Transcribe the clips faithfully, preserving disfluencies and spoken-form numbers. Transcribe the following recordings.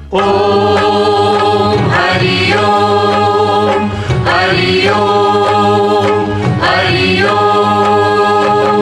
ओम हरि ओम हरि ओम हरि ओम।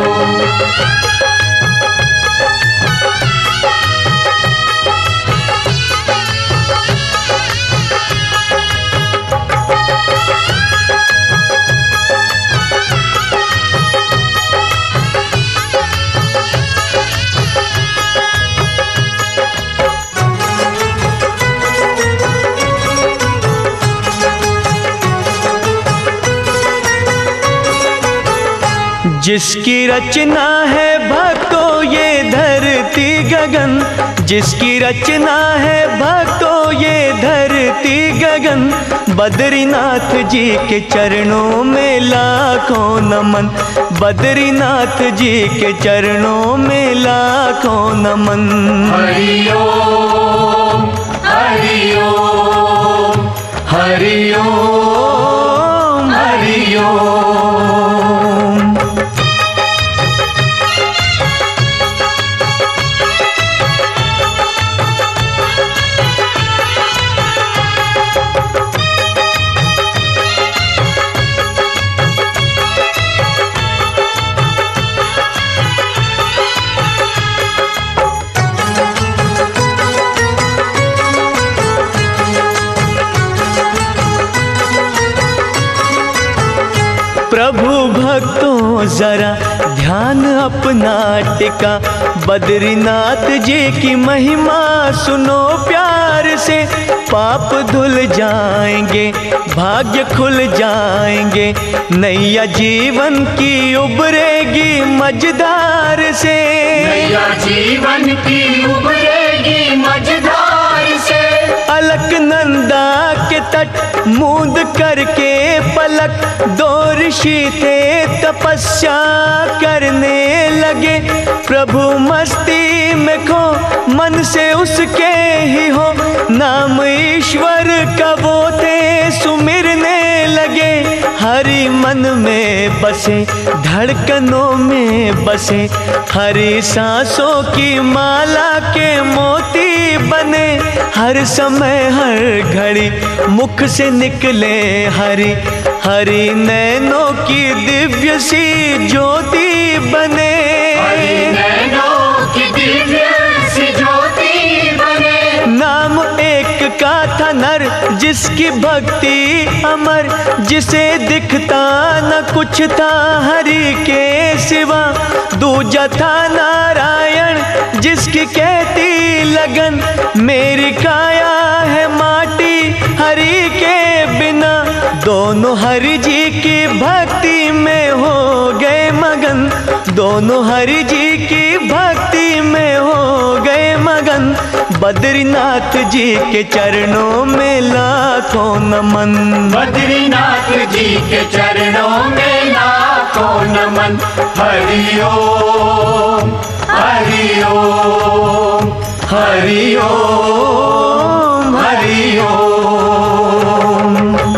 जिसकी रचना है भक्तों ये धरती गगन, जिसकी रचना है भक्तों ये धरती गगन, बद्रीनाथ जी के चरणों में लाखों नमन, बद्रीनाथ जी के चरणों में लाखों नमन। हरि ओम हरि ओम हरि ओम हरि ओम। प्रभु भक्तों जरा ध्यान अपना टिका, बद्रीनाथ जी की महिमा सुनो प्यार से, पाप धुल जाएंगे भाग्य खुल जाएंगे, नैया जीवन की उबरेगी मझधार से, नैया जीवन की उबरेगी मझधार से। अलकनंदा के तट मूंद करके पलक, दो ऋषि थे तपस्या करने लगे, प्रभु मस्ती में खो मन से उसके ही हो, नाम ईश्वर का वो थे सुमिरने लगे, हरि मन में बसे धड़कनों में बसे, हरि सांसों की माला के मोती बने, हर समय हर घड़ी मुख से निकले हरि, हरि नैनों की दिव्य सी ज्योति बने, हरि नैनों की दिव्य सी ज्योति बने। नाम एक का था नर जिसकी भक्ति अमर, जिसे दिखता न कुछ था हरि के सिवा, दूजा था नारायण जिसकी कहती लगन, मेरी काया है माटी हरि के बिना, दोनों हरि जी की भक्ति में हो गए मगन, दोनों हरि जी की भक्ति में हो गए मगन, बद्रीनाथ जी के चरणों में लाखों नमन, बद्रीनाथ जी के चरणों में लाखों नमन। हरि ओम हरि ओम हरि ओम हरि ओम।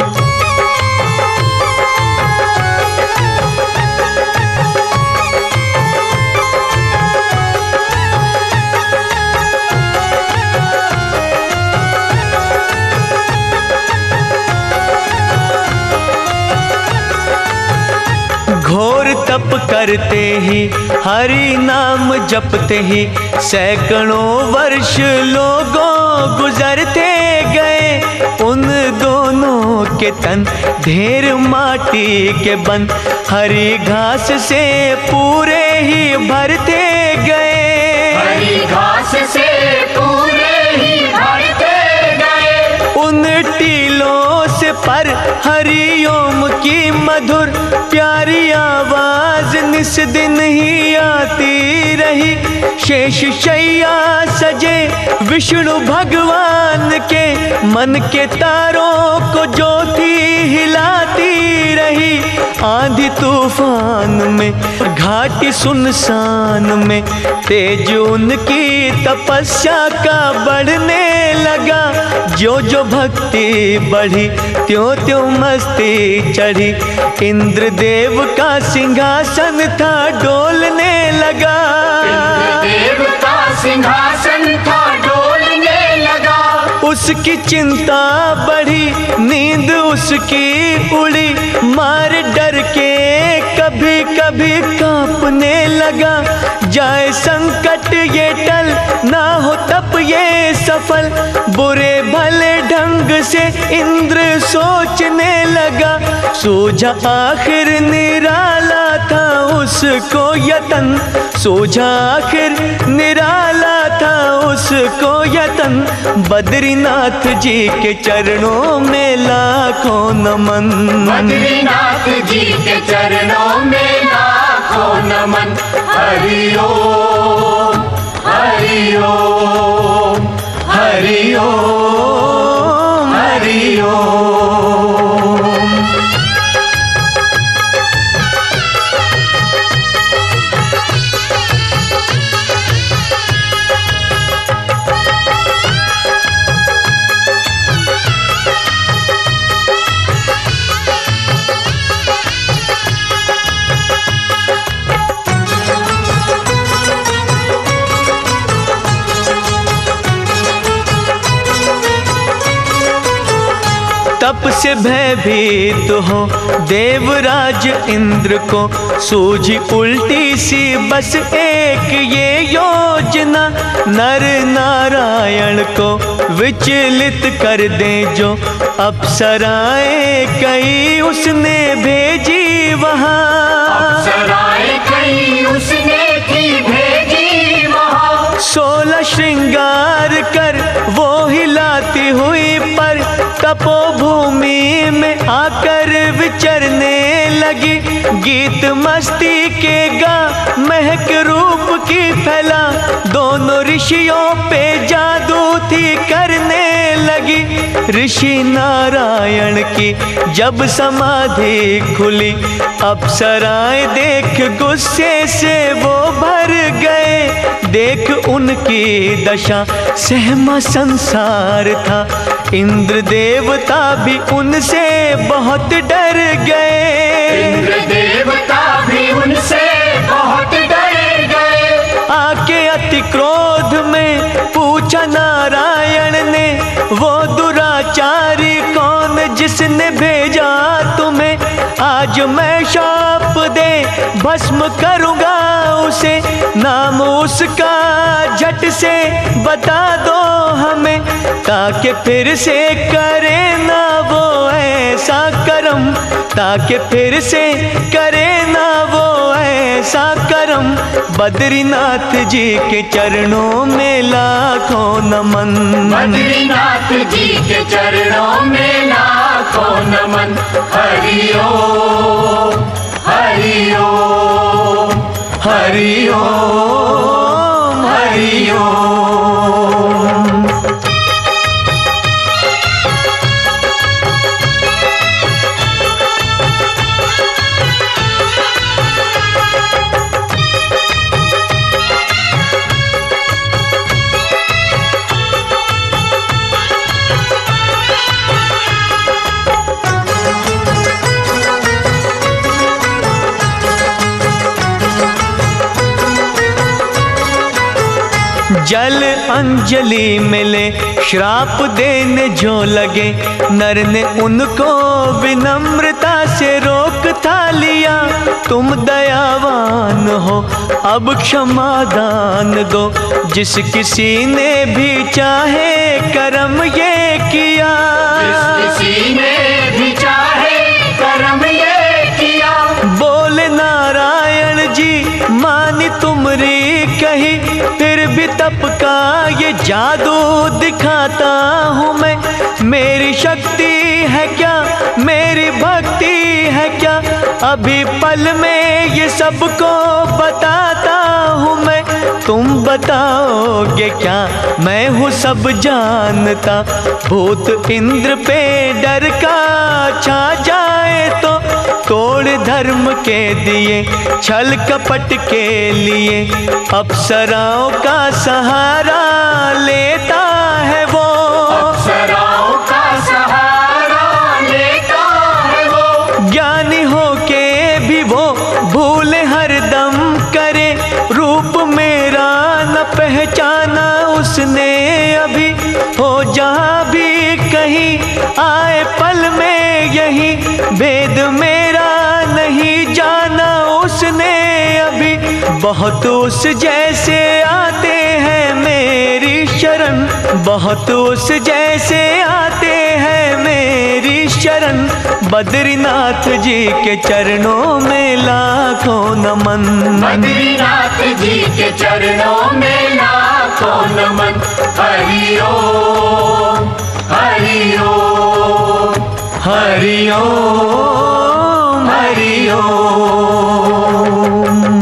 घोर तप करते ही हरि नाम जपते ही, सैकड़ों वर्ष लोगों गुजरते गए, उन दोनों के तन ढेर माटी के बन, हरी घास से पूरे ही भरते गए, हरी घास से पूरे ही भरते गए, उन टीलों से पर हरिओम की मधुर प्यारी आवाज निस दिन ही आती रही, शेष शैया सजे विष्णु भगवान के, मन के तारों को ज्योति हिलाती रही, आंधी तूफान में घाटी सुनसान में, तेज उनकी तपस्या का बढ़ने लगा, जो जो भक्ति बढ़ी त्यों त्यों मस्ती चढ़ी, इंद्रदेव का सिंहासन था डोलने लगा, इंद्रदेव का सिंहासन था डोलने लगा, उसकी चिंता बढ़ी, नींद उसकी उड़ी, मार डर के कभी कभी कांपने लगा। जाए संकट ये टल, ना हो तप ये सफल, बुरे भले ढंग से इंद्र सोचने लगा। सूझा आखिर निराला था उसको यतन, सूझा आखिर निराला था उसको यतन। बद्रीनाथ जी के चरणों में लाखों नमन, बद्रीनाथ जी के चरणों में लाखों नमन। हरि ओम हरि ओम हरि ओम हरि ओम। तप से भयभीत हो देवराज इंद्र को, सूझी उल्टी सी बस एक ये योजना। नर नारायण को विचलित कर दे जो, अप्सराएं कई उसने भेजी वहाँ। अप्सराएं कई उसने की भेजी वहाँ। सोलह श्रृंगार कर वो हिलाती हुई पर, तपोभूमि में आकर विचरने लगी। गीत मस्ती के गा महक रूप की फैला, दोनों ऋषियों पे जादू थी करने लगी। ऋषि नारायण की जब समाधि खुली, अप्सराएं देख गुस्से से वो भर गए। देख उनकी दशा सहमा संसार था, इंद्र देवता भी उनसे बहुत डर गए। इंद्र देवता भी उनसे बहुत डर गए। आके अति क्रोध में पूछा नारायण ने, वो दुराचारी कौन जिसने भेजा तुम्हें? आज मैं शाप दे भस्म करूंगा उसे, नाम उसका झट से बता दो हमें, ताकि फिर से करे ना वो ऐसा कर्म, ताकि फिर से करे ना वो ऐसा कर्म। बद्रीनाथ जी के चरणों में लाखों नमन, बद्रीनाथ जी के चरणों में लाखों नमन। हरि ओम हरि ओम हरि ओम हरि ओम। जल अंजलि मिले श्राप देने जो लगे, नर ने उनको विनम्रता से रोक था लिया। तुम दयावान हो अब क्षमा दान दो, जिस किसी ने भी चाहे कर्म ये किया। जिस किसी ने भी चाहे कर्म ये किया। बोले नारायण जी मानी तुमरी कही, फिर भी तप का ये जादू दिखाता हूँ मैं। मेरी शक्ति है क्या, मेरी भक्ति है क्या, अभी पल में ये सबको बताता हूँ मैं। तुम बताओगे क्या, मैं हूँ सब जानता। भूत इंद्र पे डर का छा जाए तो, तोड़ धर्म के दिए छल कपट के लिए, अप्सराओं का सहारा लेता है वो। अप्सराओं का सहारा लेता है वो। ज्ञानी हो के भी वो भूले हरदम करे, रूप मेरा न पहचाना उसने अभी। हो जहाँ भी नहीं, भेद मेरा नहीं जाना उसने अभी। बहुत उस जैसे आते हैं मेरी शरण, बहुत उस जैसे आते हैं मेरी शरण। बद्रीनाथ जी के चरणों में लाखों नमन, बद्रीनाथ जी के चरणों में लाखों नमन। हरि ओम हरि ओम हरि ओम हरि ओम।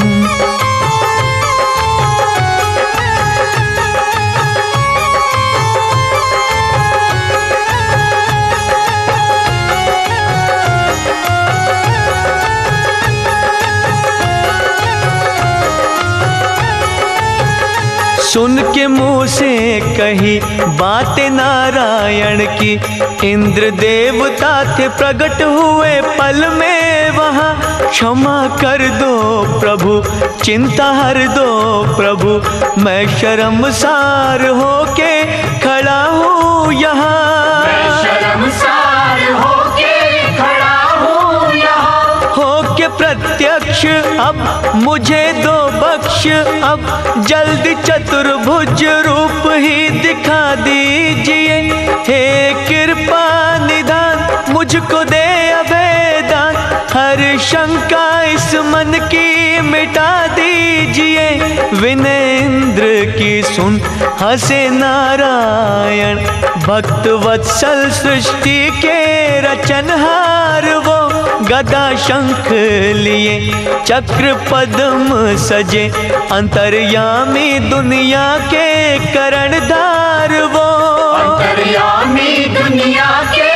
सुन के मुँह से कही बातें नारायण की, इंद्र देवता थे प्रकट हुए पल में वहाँ। क्षमा कर दो प्रभु चिंता हर दो प्रभु, मैं शर्मसार होके खड़ा हूँ यहाँ। मैं शर्मसार होके खड़ा हूँ यहाँ। होके प्रत्यक्ष अब मुझे दो बख्श, अब जल्दी चतुर्भुज रूप ही दिखा दीजिए। हे कृपा निदान मुझको दे अभेदान, हर शंका इस मन की मिटा दीजिए। विनय इंद्र की सुन हंसे नारायण, भक्त वत्सल सृष्टि के रचनहार वो। गदा शंख लिए चक्र पद्म सजे, अंतर्यामी दुनिया के करणधार वो। अंतर्यामी दुनिया के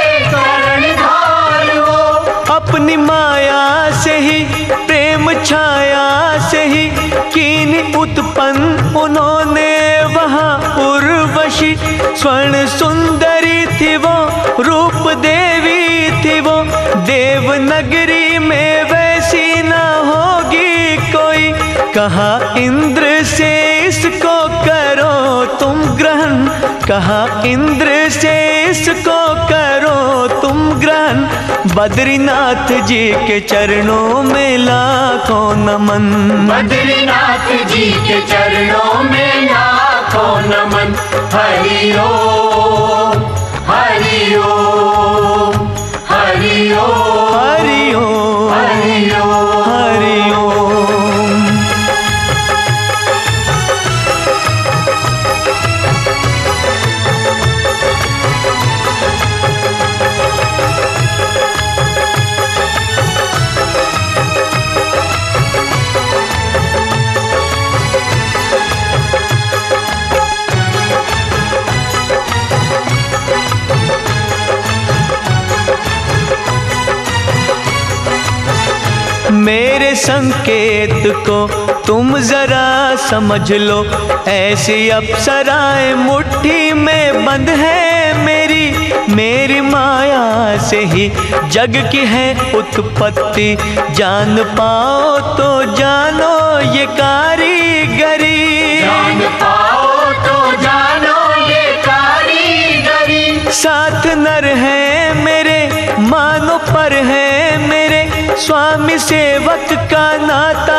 करणधार वो। अपनी माया से ही प्रेम छाया से ही कीन उत्पन्न उन्होंने वहाँ उर्वशी। स्वर्ण सुंदरी थी वो, रूप देवी थी वो, देवनगरी में वैसी ना होगी कोई। कहा इंद्र से इसको करो तुम ग्रहण, कहा इंद्र से इसको करो तुम ग्रहण। बद्रीनाथ जी के चरणों में लाखों नमन, बद्रीनाथ जी के चरणों में लाखों नमन। हरि ओम हरि ओम हरि ओम हरि ओम हरि ओम हरि ओम। मेरे संकेत को तुम जरा समझ लो, ऐसी अप्सराएं मुट्ठी में बंद है मेरी। मेरी माया से ही जग की है उत्पत्ति, जान पाओ तो जानो ये कारीगरी। जान पाओ तो जानो ये कारीगरी। साथ नर है मेरे मानो पर है मेरे, स्वामी सेवक का नाता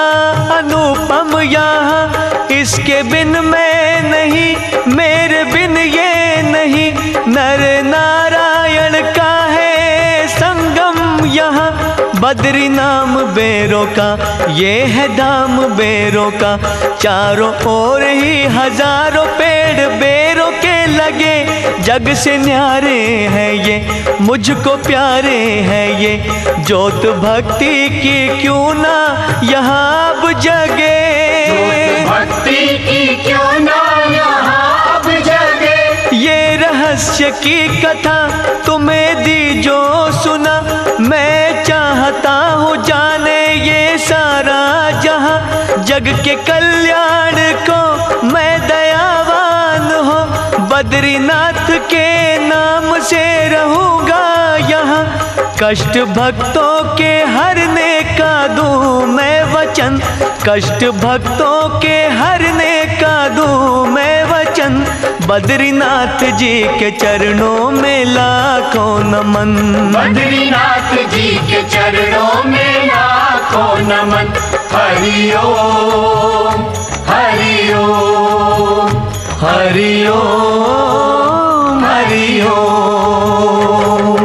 अनुपम यहाँ। इसके बिन मैं नहीं, मेरे बिन ये नहीं, नर नारायण का है संगम यहाँ। बद्री नाम बेरों का ये है धाम बेरों का, चारों ओर ही हजारों पेड़ बेरों के लगे। जग से न्यारे हैं ये, मुझको प्यारे हैं ये, ज्योत भक्ति की क्यों ना यहाँ अब जगे। ज्योत भक्ति की क्यों ना यहाँ अब जगे। ये रहस्य की कथा तुम्हें दी जो सुना, मैं चाहता हूँ जाने ये सारा जहाँ। जग के कल्याण को मैं दयावान हो, बद्रीनाथ के नाम से रहूँगा यहाँ। कष्ट भक्तों के हरने का दूँ मैं वचन, कष्ट भक्तों के हरने का दूँ मैं वचन। बद्रीनाथ जी के चरणों में लाखों नमन। बद्रीनाथ जी के चरणों में लाखों नमन। हरि ओम हरि ओम हरि ओम हरि ओम।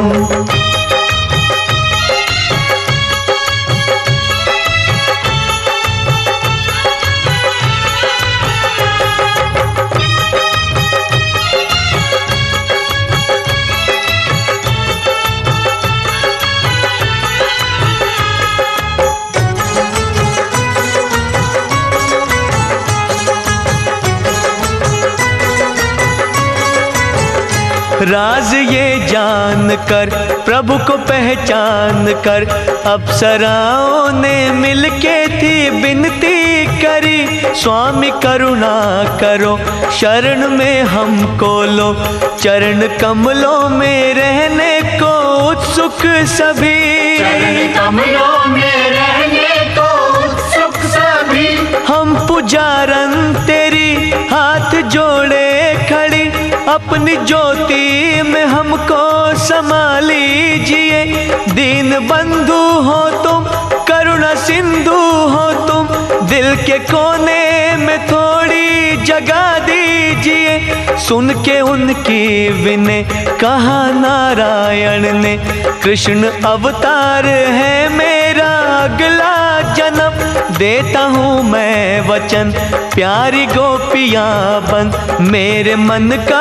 राज ये जान कर प्रभु को पहचान कर अप्सराओं ने मिलके थी विनती करी, स्वामी करुणा करो शरण में हमको लो, चरण कमलों में रहने को उत्सुक सभी। चरण कमलों में रहने को उत्सुक सभी। हम पुजारन तेरी हाथ जोड़े खड़ी, अपनी ज्योति में हमको समा लीजिए। दीन बंधु हो तुम, करुणा सिंधु हो तुम, दिल के कोने में थोड़ी जगह दीजिए। सुन के उनकी विनय कहा नारायण ने, कृष्ण अवतार है मेरा अगला जन्म। देता हूँ मैं वचन प्यारी गोपियाँ बन, मेरे मन का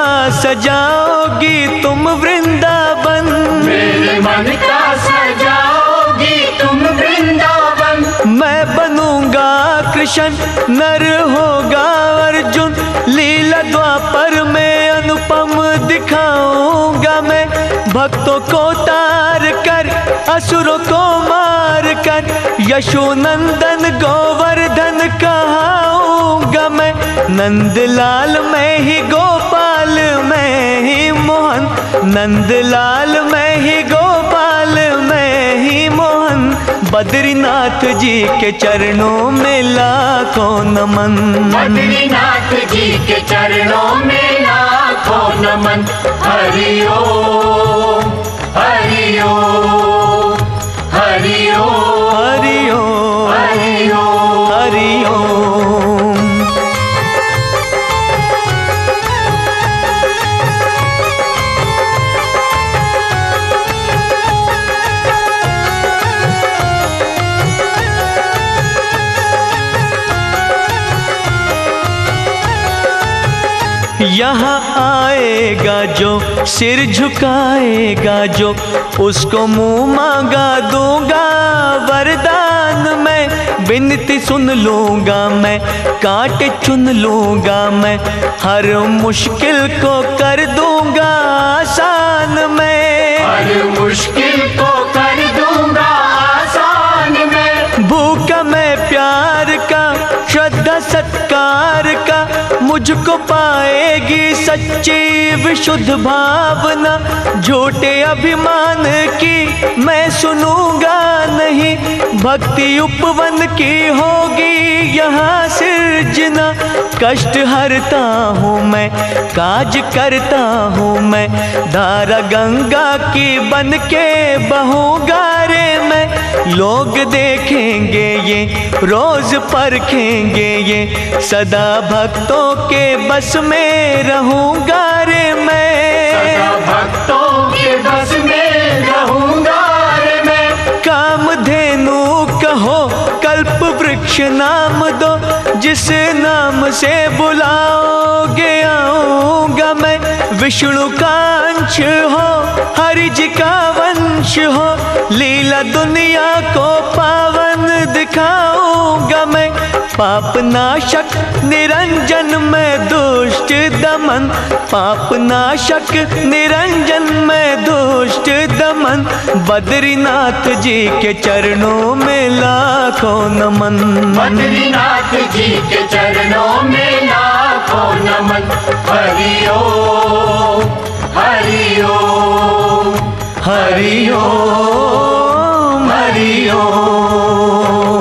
सजाओगी तुम वृंदावन। मेरे मन का सजाओगी तुम वृंदावन। मैं बनूंगा कृष्ण नर होगा अर्जुन, लीला द्वापर में अनुपम दिखाऊंगा मैं। भक्तों को तार कर असुरों को मार कर, यशोनंदन गोवर्धन कहाऊंगा मैं। नंदलाल मैं ही गोपाल मैं ही मोहन, नंदलाल मैं ही गोपाल मैं ही मोहन। बद्रीनाथ जी के चरणों में लाखों नमन। बद्रीनाथ जी के चरणों में लाखों नमन। हरि ओम हरि ओम हरि ओम हरि ओम हरि ओम हरि ओम। यहाँ आएगा जो सिर झुकाएगा जो, उसको मुँह मांगा दूंगा वरदान मैं। विनती सुन लूंगा मैं, कांटे चुन लूंगा मैं, हर मुश्किल को कर दूंगा आसान मैं। हर मुश्किल को कर दूंगा आसान मैं। भूखा मैं प्यार का श्रद्धा सत्कार का, मुझको पाएगी सच्ची विशुद्ध भावना। झूठे अभिमान की मैं सुनूंगा नहीं, भक्ति उपवन की होगी यहाँ सिर्जना। कष्ट हरता हूँ मैं, काज करता हूँ मैं, धारा गंगा की बन के बहूंगा रे मैं। लोग देखेंगे ये रोज परखेंगे ये, सदा भक्तों के बस में रहूंगा रे मैं। सदा भक्तों के बस में रहूंगा रे मैं। कामधेनु कहो कल्प वृक्ष नाम दो, जिस नाम से बुलाओगे आऊंगा मैं। विष्णु का अंश हो हरि जी का वंश हो, लीला दुनिया को पावन दिखाऊंगा मैं। पाप नाशक निरंजन में दुष्ट दमन, पाप नाशक निरंजन में दुष्ट दमन। बद्रीनाथ जी के चरणों में लाखों नमन। बद्रीनाथ जी के चरणों में लाखों नमन। हरि ओम हरि ओम हरि ओम हरि ओम।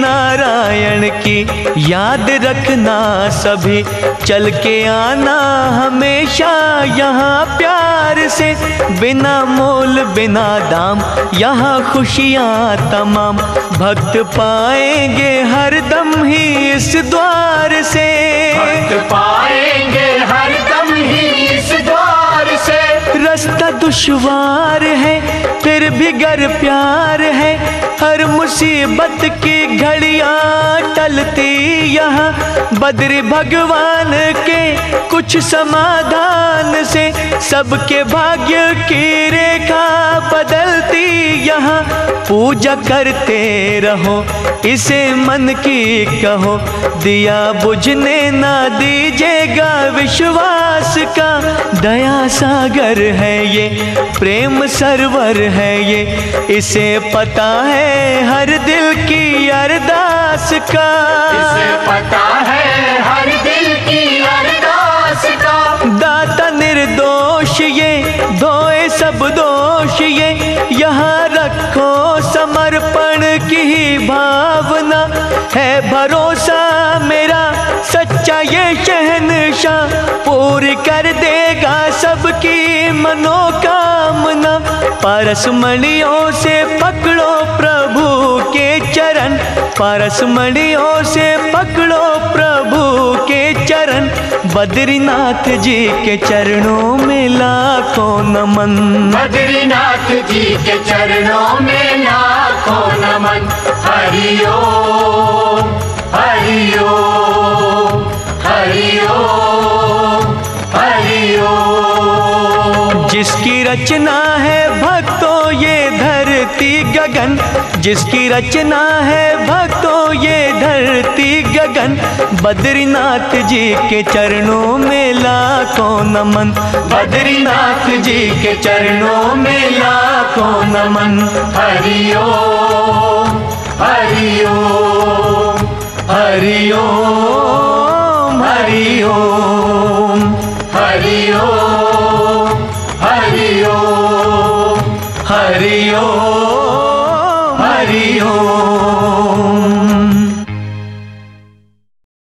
नारायण की याद रखना सभी, चल के आना हमेशा यहाँ प्यार से। बिना मोल बिना दाम यहाँ खुशियाँ तमाम, भक्त पाएंगे हर दम ही इस द्वार से। भक्त पाएंगे हर दम ही इस द्वार से। रास्ता दुश्वार है फिर भी गर प्यार है, हर मुसीबत की घड़ियाँ टलती यहाँ। बद्री भगवान के कुछ समाधान से, सबके भाग्य की रेखा बदलती यहाँ। पूजा करते रहो इसे मन की कहो, दिया बुझने ना दीजिएगा विश्वास का। दया सागर है ये, प्रेम सरवर है ये, इसे पता है हर दिल की अरदास का। इसे पता है हर दिल की अरदास का। दाता निर्दोष ये, धोए सब दोष ये, यहाँ रखो समर्पण की ही भावना। है भरोसा मेरा सच्चा ये शहंशाह, पूरी कर देगा सबकी मनोकामना। पारसमणियों से पकड़ो प्रभु के चरण, पारसमणियों से पकड़ो प्रभु के चरण। बद्रीनाथ जी के चरणों में लाखों नमन, बद्रीनाथ जी के चरणों में लाखों नमन। हरि ओम हरि ओम हरि ओम हरि ओम। जिसकी रचना है भक्तों ये धरती गगन, जिसकी रचना है भक्तों ये धरती गगन। बद्रीनाथ जी के चरणों में लाखों नमन, बद्रीनाथ जी के चरणों में लाखों नमन। हरि ओम हरि ओम हरि ओम हरि ओम हरि ओम हरि ओम हरि ओम हरि ओम।